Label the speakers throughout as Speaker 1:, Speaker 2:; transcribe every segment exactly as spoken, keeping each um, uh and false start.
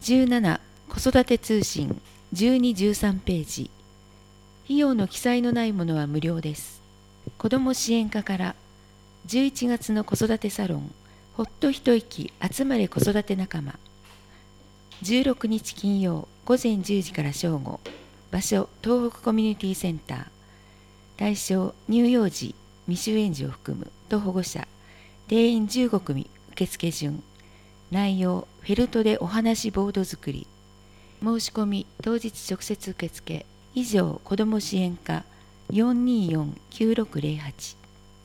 Speaker 1: じゅうなな子育て通信じゅうに、じゅうさんページ。費用の記載のないものは無料です。子ども支援課からじゅういちがつの子育てサロン、ほっと一息集まれ子育て仲間。じゅうろくにち金曜午前じゅうじから正午。場所東北コミュニティセンター。対象乳幼児、未就園児を含むと保護者。定員じゅうごくみ受付順。内容フェルトでお話ボード作り。申し込み当日直接受付。以上子ども支援課 よんにーよんきゅうろくゼロはち。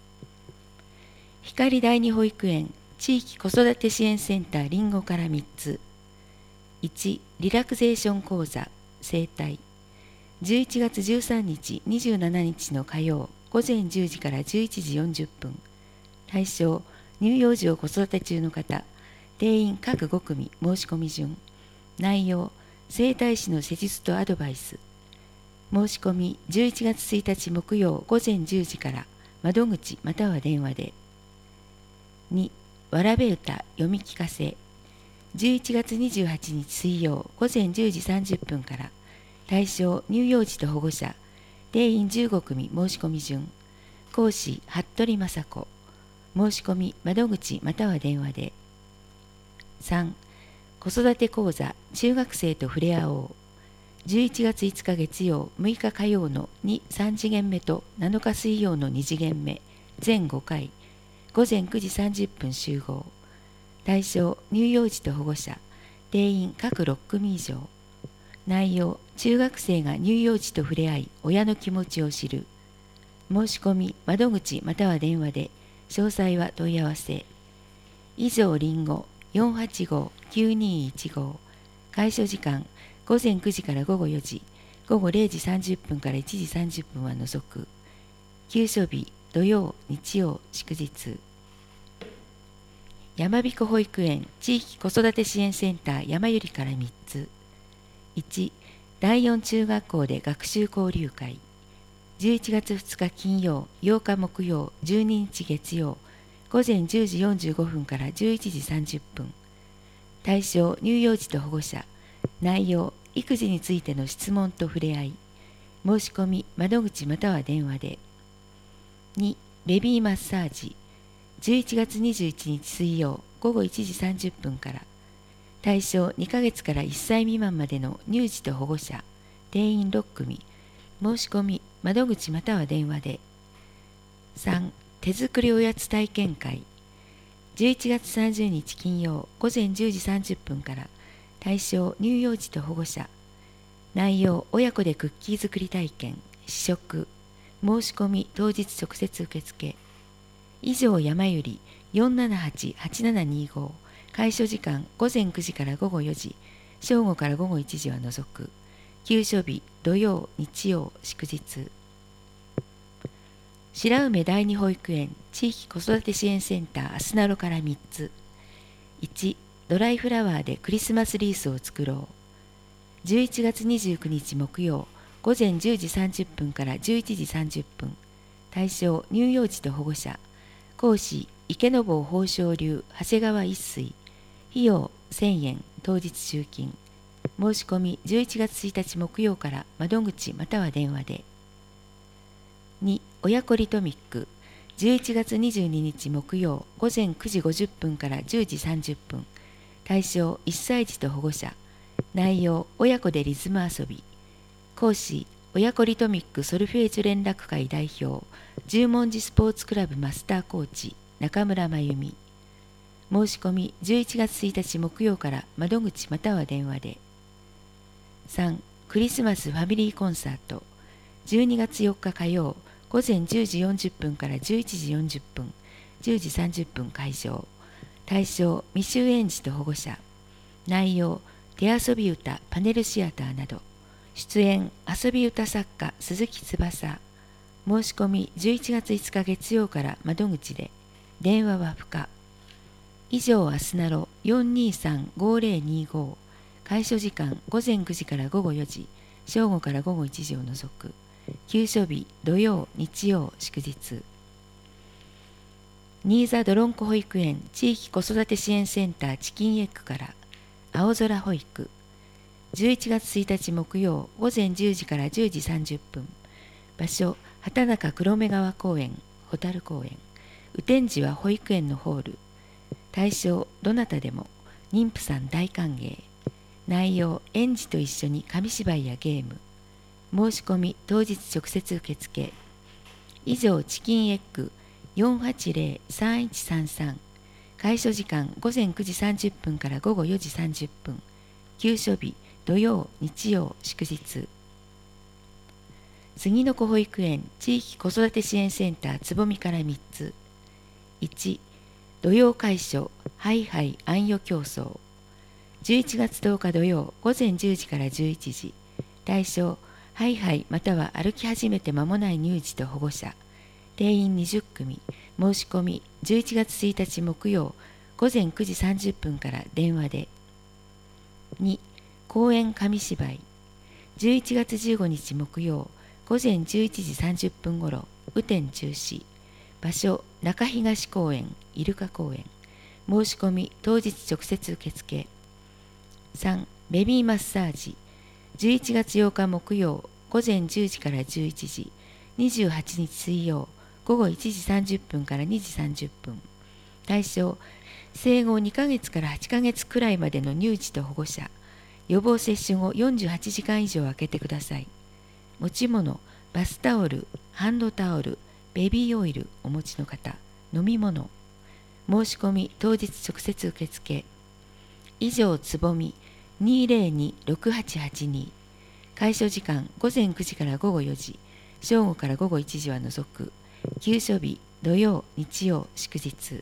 Speaker 1: 光第二保育園地域子育て支援センターりんごからみっつ。いちリラクゼーション講座整体。じゅういちがつじゅうさんにちにじゅうしちにちの火曜午前じゅうじからじゅういちじよんじゅっぷん。対象乳幼児を子育て中の方。定員各ごくみ申し込み順。内容整体師の施術とアドバイス。申し込みじゅういちがつついたち木曜午前じゅうじから窓口または電話で。にわらべ歌読み聞かせ。じゅういちがつにじゅうはちにち水曜午前じゅうじさんじゅっぷんから。対象乳幼児と保護者。定員じゅうごくみ申し込み順。講師服部雅子。申し込み窓口または電話で。さん子育て講座中学生と触れ合おう。じゅういちがついつか月曜むいか火曜のに、さんじげんめとなのか水曜のにじげんめ全ごかい。午前くじさんじゅっぷん集合。対象乳幼児と保護者。定員各ろっくみ以上。内容中学生が乳幼児と触れ合い親の気持ちを知る。申し込み窓口または電話で。詳細は問い合わせ。以上りんご よんはちごきゅうにいちご。開所時間午前くじから午後よじ。午後れいじさんじゅっぷんからいちじさんじゅっぷんは除く。休所日土曜日曜祝日。やまびこ保育園地域子育て支援センターやまゆりからみっつ。いちだいよん中学校で学習交流会。じゅういちがつふつか金曜ようか木曜じゅうににち月曜午前じゅうじよんじゅうごふんからじゅういちじさんじゅっぷん。対象乳幼児と保護者。内容育児についての質問と触れ合い。申し込み窓口または電話で。にベビーマッサージ。じゅういちがつにじゅういちにち水曜午後いちじさんじゅっぷんから。対象にかげつからいっさい未満までの乳児と保護者。定員ろっくみ。申し込み窓口または電話で。さん手作りおやつ体験会。じゅういちがつさんじゅうにち金曜午前じゅうじさんじゅっぷんから。対象乳幼児と保護者。内容親子でクッキー作り体験試食。申し込み当日直接受付。以上やまゆり よんななはちはちななにご。開所時間午前くじから午後よじ。正午から午後いちじは除く。休所日土曜日曜祝日。白梅第二保育園地域子育て支援センターあすなろからみっつ。いちドライフラワーでクリスマスリースを作ろう。じゅういちがつにじゅうくにち木曜午前じゅうじさんじゅっぷんからじゅういちじさんじゅっぷん。対象乳幼児と保護者。講師池坊宝生流長谷川一水。費用せんえん当日集金。申し込みじゅういちがつついたち木曜から窓口または電話で。に親子リトミック。じゅういちがつにじゅうににち木曜午前くじごじゅっぷんからじゅうじさんじゅっぷん。対象いっさい児と保護者。内容親子でリズム遊び。講師親子リトミックソルフェージュ連絡会代表十文字スポーツクラブマスターコーチ中村真由美。申し込みじゅういちがつついたち木曜から窓口または電話で。さんクリスマスファミリーコンサート。じゅうにがつよっか火曜午前じゅうじよんじゅっぷんからじゅういちじよんじゅっぷん。じゅうじさんじゅっぷん会場。対象未就園児と保護者。内容手遊び歌パネルシアターなど。出演遊び歌作家鈴木翼。申し込みじゅういちがついつか月曜から窓口で。電話は不可。以上あすなろ よんにーさんごぜろにご。開所時間午前くじから午後よじ。正午から午後いちじを除く。休所日土曜日曜祝日。新座どろんこ保育園地域子育て支援センターチキンエッグから。 青空保育。じゅういちがつついたち木曜午前じゅうじからじゅうじさんじゅっぷん。場所、畑中黒目川公園、ホタル公園。雨天時は保育園のホール。対象、どなたでも。妊婦さん大歓迎。内容、園児と一緒に紙芝居やゲーム。申し込み、当日直接受付。以上、チキンエッグ よんはちゼロ さんいちさんさん。開所時間午前くじさんじゅっぷんから午後よじさんじゅっぷん。休所日、土曜、日曜、祝日。杉の子保育園地域子育て支援センターつぼみからみっつ。いち、土曜開所ハイハイあんよ競争。じゅういちがつとおか土曜午前じゅうじからじゅういちじ。対象、ハイハイまたは歩き始めて間もない乳児と保護者。定員にじゅっくみ。申し込みじゅういちがつついたち木曜午前くじさんじゅっぷんから電話で。に、公園紙芝居。じゅういちがつじゅうごにち木曜午前じゅういちじさんじゅっぷんごろ、雨天中止。場所、中東公園、イルカ公園。申し込み当日直接受付。さん、ベビーマッサージ。じゅういちがつようか木曜午前じゅうじからじゅういちじ。にじゅうはちにち水曜午後いちじさんじゅっぷんからにじさんじゅっぷん。対象、生後にかげつからはちかげつくらいまでの乳児と保護者。予防接種後よんじゅうはちじかん以上空けてください。持ち物、バスタオル、ハンドタオル、ベビーオイルお持ちの方。飲み物。申し込み当日直接受付。以上、つぼみ にーぜろに ろくはちはちに。開所時間午前くじから午後よじ、正午から午後いちじは除く。休所日、土曜、日曜、祝日。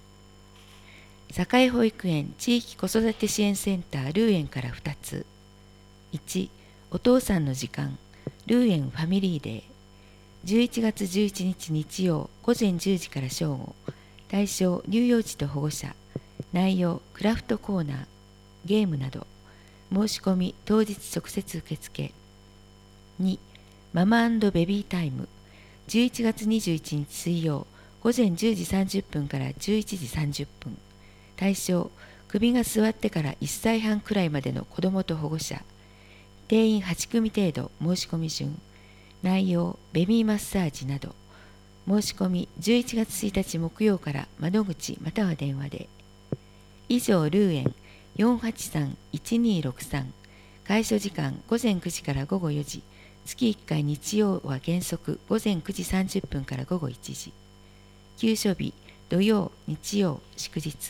Speaker 1: 栄保育園地域子育て支援センタールーエンからふたつ。いち、お父さんの時間、ルーエンファミリーデー。じゅういちがつじゅういちにち日曜午前じゅうじから正午。対象、乳幼児と保護者。内容、クラフトコーナー、ゲームなど。申し込み当日直接受付。に、ママ&ベビータイム。じゅういちがつにじゅういちにち水曜午前じゅうじさんじゅっぷんからじゅういちじさんじゅっぷん。対象、首が座ってからいっさいはんくらいまでの子どもと保護者。定員はちくみ程度。申し込み順。内容、ベビーマッサージなど。申し込みじゅういちがつついたち木曜から窓口または電話で。以上、ルーエン よんはちさんいちにろくさん。開所時間午前くじから午後よじ。月いっかい日曜は原則午前くじさんじゅっぷんから午後いちじ。休所日、土曜、日曜、祝日。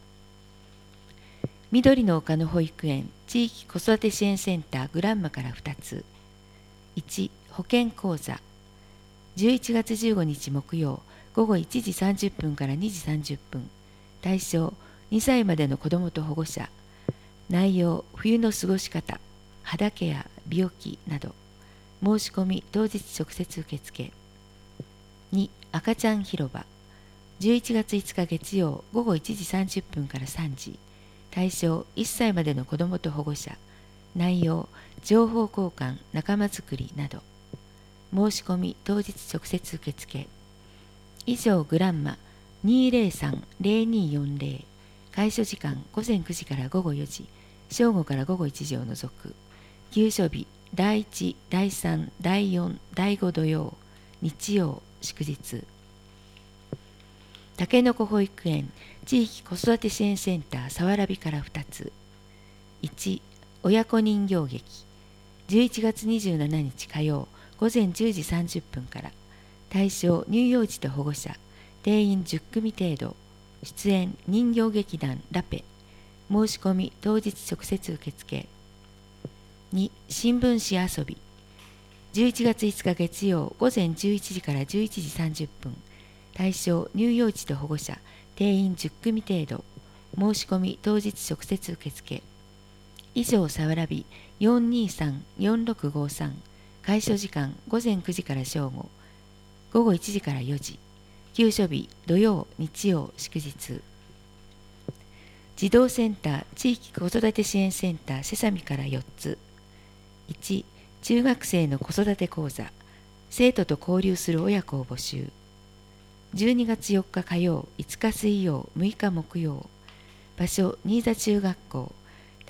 Speaker 1: 緑の丘の保育園地域子育て支援センターグランマからふたつ。いち、保健講座。じゅういちがつじゅうごにち木曜午後いちじさんじゅっぷんからにじさんじゅっぷん。対象、にさいまでの子どもと保護者。内容、冬の過ごし方、肌ケア、病気など。申し込み当日直接受付。に、赤ちゃん広場。じゅういちがついつか月曜午後いちじさんじゅっぷんからさんじ。対象、いっさいまでの子どもと保護者。内容、情報交換、仲間づくりなど。申し込み当日直接受付。以上、グランマ にーぜろさん ぜろによんぜろ。開所時間午前くじから午後よじ、正午から午後いちじを除く。休所日、だいいち、だいさん、だいよん、だいご土曜、日曜、祝日。たけのこ保育園地域子育て支援センターさわらびからふたつ。いち、親子人形劇。じゅういちがつにじゅうしちにち火曜午前じゅうじさんじゅっぷんから。対象、乳幼児と保護者。定員じゅっくみ程度。出演、人形劇団ラペ。申し込み当日直接受付。に、新聞紙遊び。じゅういちがついつか月曜午前じゅういちじからじゅういちじさんじゅっぷん。対象、乳幼児と保護者。定員じゅっくみ程度。申し込み当日直接受付。以上、さわらび よんにさんよんろくごさん。開所時間午前くじから正午、午後いちじからよじ。休所日、土曜、日曜、祝日。児童センター地域子育て支援センターセサミからよっつ。いち、中学生の子育て講座。生徒と交流する親子を募集。じゅうにがつよっか火曜、いつか水曜、むいか木曜。場所、新座中学校。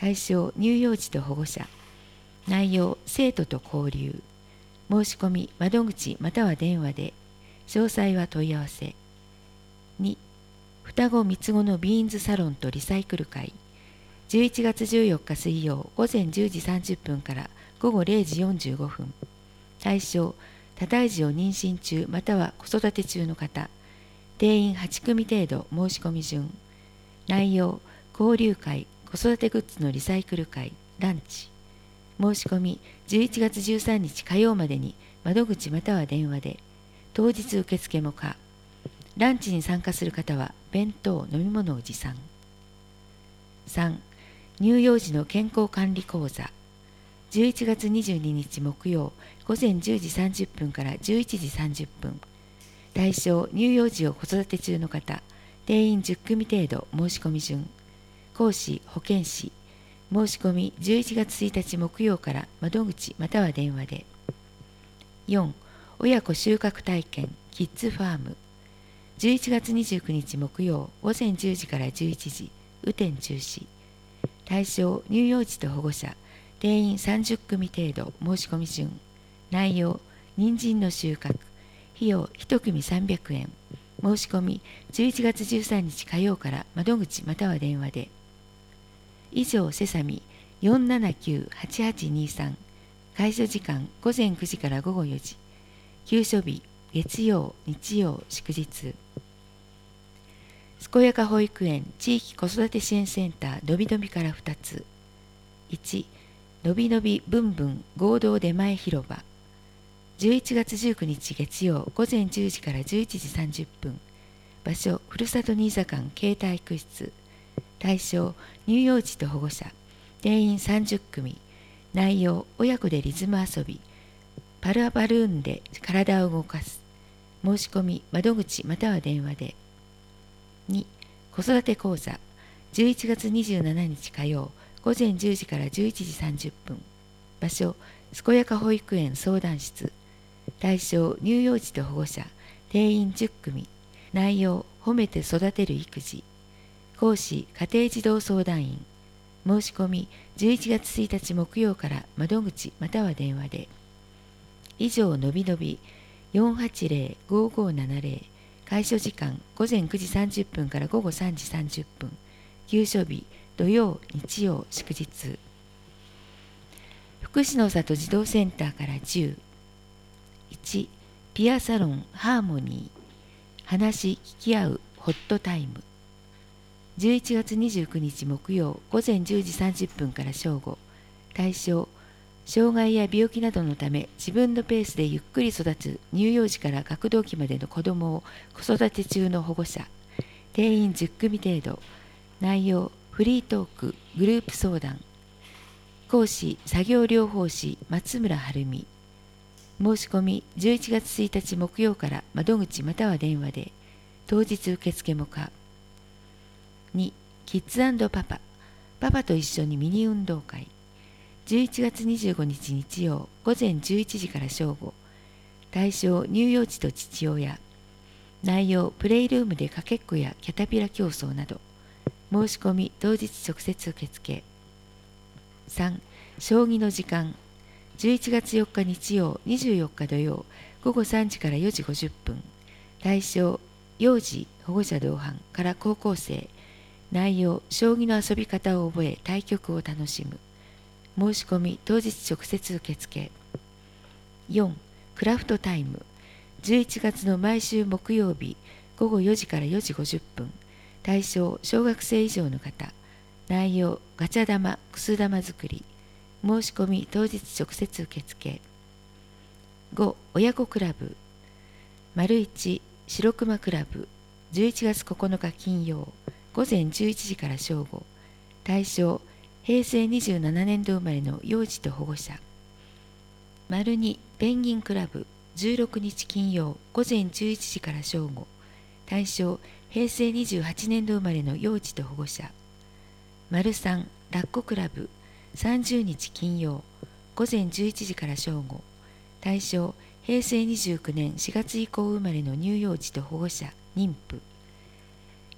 Speaker 1: 対象乳幼児と保護者。内容生徒と交流。申し込み窓口または電話で。詳細は問い合わせ。に双子三つ子のビーンズサロンとリサイクル会。じゅういちがつじゅうよっか水曜午前じゅうじさんじゅっぷんから午後れいじよんじゅうごふん。対象多胎児を妊娠中または子育て中の方。定員はちくみ程度。申し込み順。内容交流会、子育てグッズのリサイクル会、ランチ。申し込みじゅういちがつじゅうさんにち火曜までに窓口または電話で。当日受付も可。ランチに参加する方は弁当飲み物を持参。さん乳幼児の健康管理講座。じゅういちがつにじゅうににち木曜午前じゅうじさんじゅっぷんからじゅういちじさんじゅっぷん。対象乳幼児を子育て中の方。定員じゅっくみ程度。申し込み順。講師保健師。申し込みじゅういちがつついたち木曜から窓口または電話で。よん親子収穫体験キッズファーム。じゅういちがつにじゅうくにち木曜午前じゅうじからじゅういちじ。雨天中止。対象乳幼児と保護者。定員さんじゅっくみ程度。申し込み順。内容人参の収穫。費用いち組さんびゃくえん。申し込みじゅういちがつじゅうさんにち火曜から窓口または電話で。以上セサミ よんななきゅうはちはちにさん。開所時間午前くじから午後よじ。休所日月曜日曜祝日。健やか保育園地域子育て支援センターのびのびからふたつ。いちのびのびぶんぶん合同出前広場。じゅういちがつじゅうくにち月曜午前じゅうじからじゅういちじさんじゅっぷん。場所ふるさとニーサ館系体育室。対象乳幼児と保護者。定員さんじゅっくみ。内容親子でリズム遊び。パルアバルーンで体を動かす。申し込み窓口または電話で。に子育て講座。じゅういちがつにじゅうしちにち火曜午前じゅうじからじゅういちじさんじゅっぷん。場所健やか保育園相談室。対象乳幼児と保護者。定員じゅっくみ。内容褒めて育てる育児。講師家庭児童相談員。申し込みじゅういちがつついたち木曜から窓口または電話で。以上のびのび よんはちぜろごごななぜろ。開所時間午前くじさんじゅっぷんから午後さんじさんじゅっぷん。休所日土曜日曜祝日。福祉の里児童センターからじゅう。いちピアサロンハーモニー。話聞き合うホットタイム。じゅういちがつにじゅうくにち木曜午前じゅうじさんじゅっぷんから正午。対象障害や病気などのため自分のペースでゆっくり育つ乳幼児から学童期までの子どもを子育て中の保護者。定員じゅっくみ程度。内容フリートークグループ相談。講師作業療法士松村晴美。申し込みじゅういちがつついたち木曜から窓口または電話で。当日受付も可。にキッズ&パパ。パパと一緒にミニ運動会。じゅういちがつにじゅうごにち日曜午前じゅういちじから正午。対象乳幼児と父親。内容プレイルームでかけっこやキャタピラ競争など。申し込み当日直接受付。さん将棋の時間。じゅういちがつよっか日曜にじゅうよっか土曜午後さんじからよじごじゅっぷん。対象幼児保護者同伴から高校生。内容将棋の遊び方を覚え対局を楽しむ。申し込み当日直接受付。よんクラフトタイム。じゅういちがつの毎週木曜日ごごよじからよじごじゅっぷん。対象小学生以上の方。内容ガチャ玉くす玉作り。申し込み当日直接受付。ご親子クラブ。丸いち白熊クラブ。じゅういちがつここのか金曜午前じゅういちじから正午。対象へいせいにじゅうななねんど生まれの幼児と保護者。丸にペンギンクラブ。じゅうろくにち金曜午前じゅういちじから正午。対象へいせいにじゅうはちねんど生まれの幼児と保護者。丸さんラッコクラブ。さんじゅうにち金曜午前じゅういちじから正午。対象へいせいにじゅうきゅうねんしがつ以降生まれの乳幼児と保護者妊婦。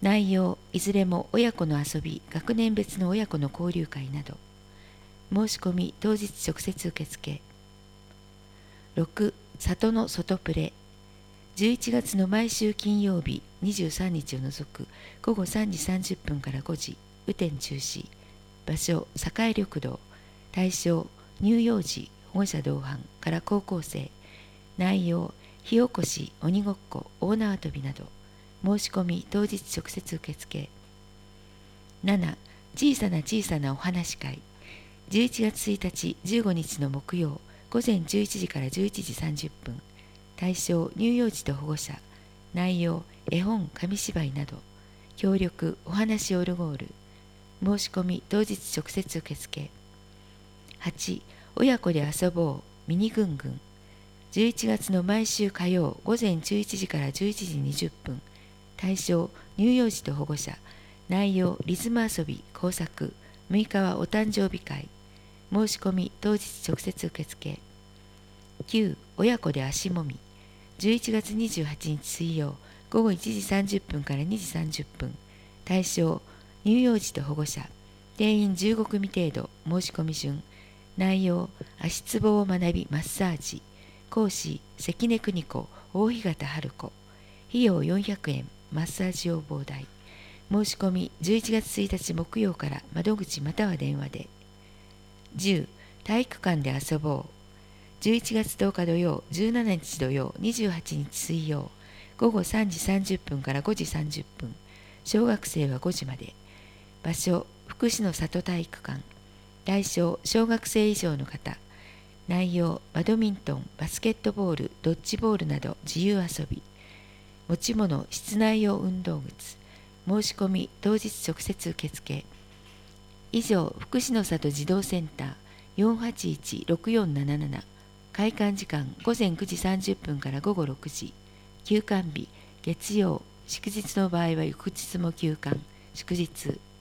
Speaker 1: 内容いずれも親子の遊び、学年別の親子の交流会など。申し込み当日直接受付。ろく里の外プレ、じゅういちがつの毎週金曜日にじゅうさんにちを除くごごさんじさんじゅっぷんからごじ、雨天中止。場所栄緑道。対象乳幼児、保護者同伴から高校生。内容火起こし、鬼ごっこ、大縄跳びなど。申し込み当日直接受付。なな小さな小さなお話会、じゅういちがつついたちじゅうごにちの木曜午前じゅういちじからじゅういちじさんじゅっぷん。対象乳幼児と保護者。内容絵本、紙芝居など。協力お話オルゴール。申し込み当日直接受付。はち親子で遊ぼうミニぐんぐん、じゅういちがつの毎週火曜午前じゅういちじからじゅういちじにじゅっぷん。対象乳幼児と保護者。内容リズム遊び、工作。むいかはお誕生日会。申し込み当日直接受付。きゅう親子で足もみ、じゅういちがつにじゅうはちにち水曜ごごいちじさんじゅっぷんからにじさんじゅっぷん。対象乳幼児と保護者。定員じゅうごくみ程度。申し込み順。内容足つぼを学びマッサージ。講師関根邦子、大日向春子。費用よんひゃくえん、マッサージ要望代。申し込みじゅういちがつついたち木曜から窓口または電話で。じゅう体育館で遊ぼう、じゅういちがつとおか土曜、じゅうしちにち土曜、にじゅうはちにち水曜ごごさんじさんじゅっぷんからごじさんじゅっぷん。小学生はごじまで。場所福祉の里体育館。対象小学生以上の方。内容バドミントン、バスケットボール、ドッジボールなど自由遊び。持ち物室内用運動靴。申し込み当日直接受付。以上、福祉の里児童センター よんはちいちろくよんなななな、開館時間午前くじさんじゅっぷんから午後ろくじ、休館日月曜、祝日の場合は翌日も休館、祝日。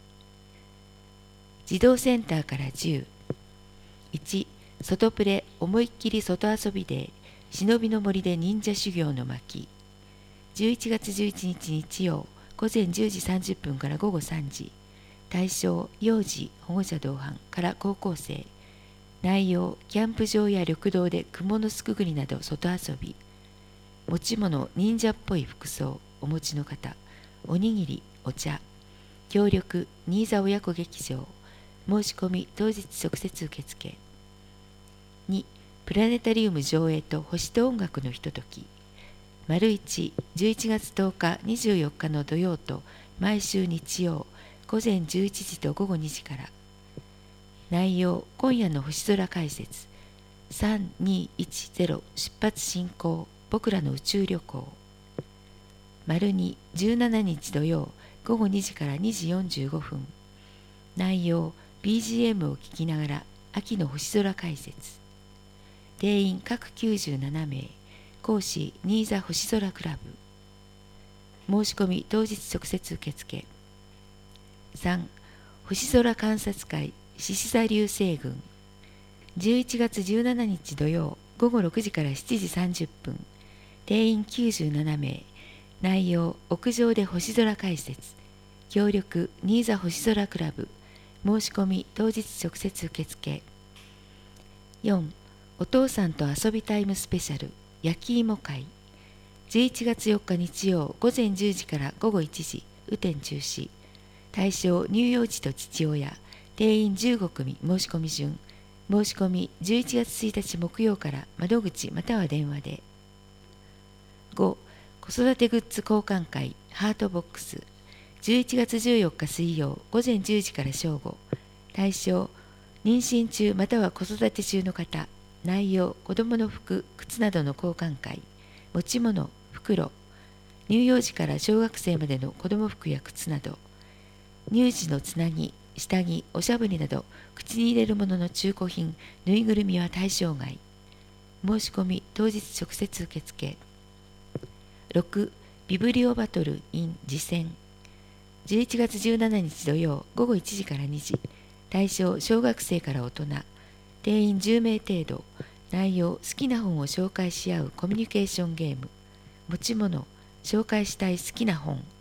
Speaker 1: 児童センターからじゅう。いち外プレ思いっきり外遊びデー、忍びの森で忍者修行の巻。じゅういちがつじゅういちにち日曜午前じゅうじさんじゅっぷんから午後さんじ。対象幼児、保護者同伴から高校生。内容キャンプ場や緑道で雲のすくぐりなど外遊び。持ち物忍者っぽい服装、お持ちの方。おにぎり、お茶。協力新座親子劇場。申し込み当日直接受付。にプラネタリウム上映と星と音楽のひととき。丸いち、じゅういちがつとおか、にじゅうよっかの土曜と毎週日曜午前じゅういちじと午後にじから。内容今夜の星空解説。さんにいちゼロ出発進行、僕らの宇宙旅行。丸に、じゅうしちにち土曜午後にじからにじよんじゅうごふん。内容 ビージーエム を聴きながら秋の星空解説。定員各きゅうじゅうななめい。講師新座星空クラブ。申し込み当日直接受付。さん星空観察会獅子座流星群。じゅういちがつじゅうしちにち土曜ごごろくじからしちじさんじゅっぷん。定員きゅうじゅうななめい。内容屋上で星空解説。協力新座星空クラブ。申し込み当日直接受付。よんお父さんと遊びタイムスペシャル焼き芋会。じゅういちがつよっか日曜午前じゅうじから午後いちじ、雨天中止。対象乳幼児と父親。定員じゅうごくみ、申し込み順。申し込みじゅういちがつついたち木曜から窓口または電話で。ご子育てグッズ交換会ハートボックス。じゅういちがつじゅうよっか水曜午前じゅうじから正午。対象妊娠中または子育て中の方。内容子どもの服、靴などの交換会。持ち物袋。乳幼児から小学生までの子ども服や靴など。乳児のつなぎ、下着、おしゃぶりなど口に入れるものの中古品、ぬいぐるみは対象外。申し込み当日直接受付。ろくビブリオバトル in 実践。じゅういちがつじゅうしちにち土曜ごごいちじからにじ。対象小学生から大人。定員じゅうめい程度。内容好きな本を紹介し合うコミュニケーションゲーム。持ち物紹介したい好きな本。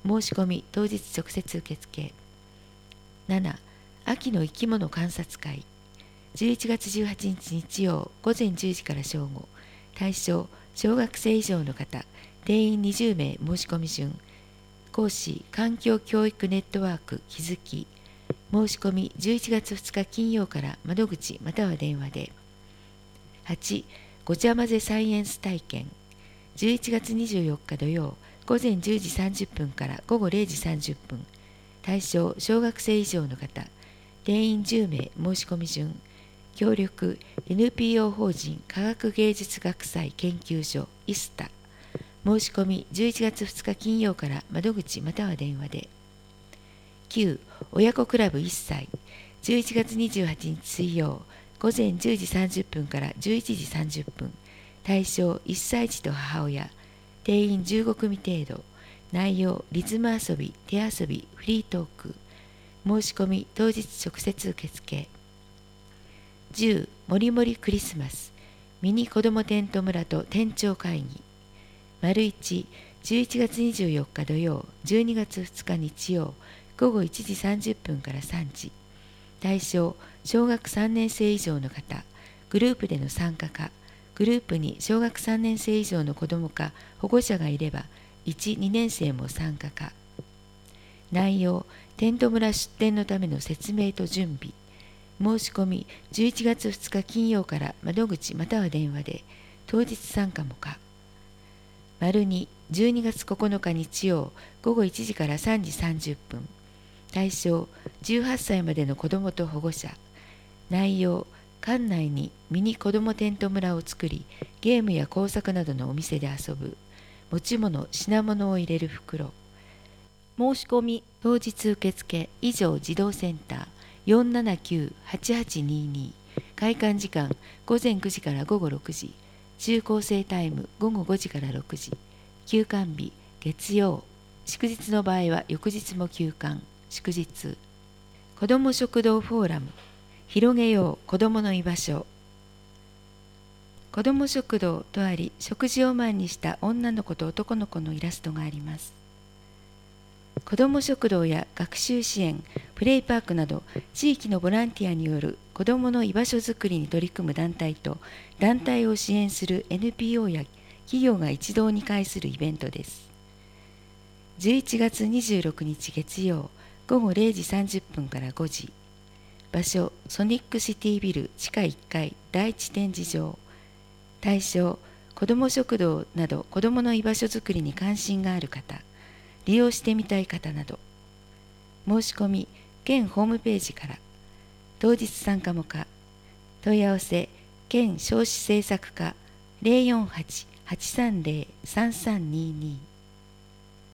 Speaker 1: 申し込み当日直接受付。なな、秋の生き物観察会。じゅういちがつじゅうはちにち日曜午前じゅうじから正午。対象小学生以上の方、定員にじゅうめい申し込み順。講師環境教育ネットワーク気づき。申し込みじゅういちがつふつか金曜から窓口または電話で。はち、ごちゃ混ぜサイエンス体験。じゅういちがつにじゅうよっか土曜午前じゅうじさんじゅっぷんから午後れいじさんじゅっぷん。対象小学生以上の方、定員じゅうめい申し込み順。協力 エヌピーオー 法人科学芸術学祭研究所イスタ。申し込みじゅういちがつふつか金曜から窓口または電話で。きゅう、親子クラブいっさい。じゅういちがつにじゅうはちにち水曜午前じゅうじさんじゅっぷんからじゅういちじさんじゅっぷん。対象いっさい児と母親。定員じゅうごくみ程度。内容リズム遊び、手遊び、フリートーク。申し込み当日直接受付。じゅう、もりもりクリスマス。ミニ子どもテント村と店長会議。丸いち、じゅういちがつにじゅうよっか土曜じゅうにがつふつか日曜午後いちじさんじゅっぷんからさんじ。対象小学さんねんせい以上の方、グループでの参加か、グループに小学さんねんせい以上の子どもか保護者がいればいち、にねんせいも参加か。内容テント村出店のための説明と準備。申し込みじゅういちがつふつか金曜から窓口または電話で、当日参加もか。丸に、じゅうにがつここのか日曜午後いちじからさんじさんじゅっぷん。対象じゅうはっさいまでの子どもと保護者。内容館内にミニ子どもテント村を作り、ゲームや工作などのお店で遊ぶ。持ち物品物を入れる袋。申し込み当日受付以上児童センター よんななきゅうはちはちにーにー。開館時間午前くじから午後ろくじ。中高生タイム午後ごじからろくじ。休館日月曜。祝日の場合は翌日も休館。祝日。子ども食堂フォーラム。広げよう子どもの居場所。子ども食堂とあり、食事を前にした女の子と男の子のイラストがあります。子ども食堂や学習支援、プレイパークなど地域のボランティアによる子どもの居場所づくりに取り組む団体と団体を支援する エヌピーオー や企業が一堂に会するイベントです。じゅういちがつにじゅうろくにち月曜午後れいじさんじゅっぷんからごじ。場所ソニックシティビル地下いっかいだいいち展示場。対象子ども食堂など子どもの居場所づくりに関心がある方、利用してみたい方など。申し込み県ホームページから。当日参加も可。問い合わせ県少子政策課 ゼロよんはち はちさんゼロ さんさんにーにー。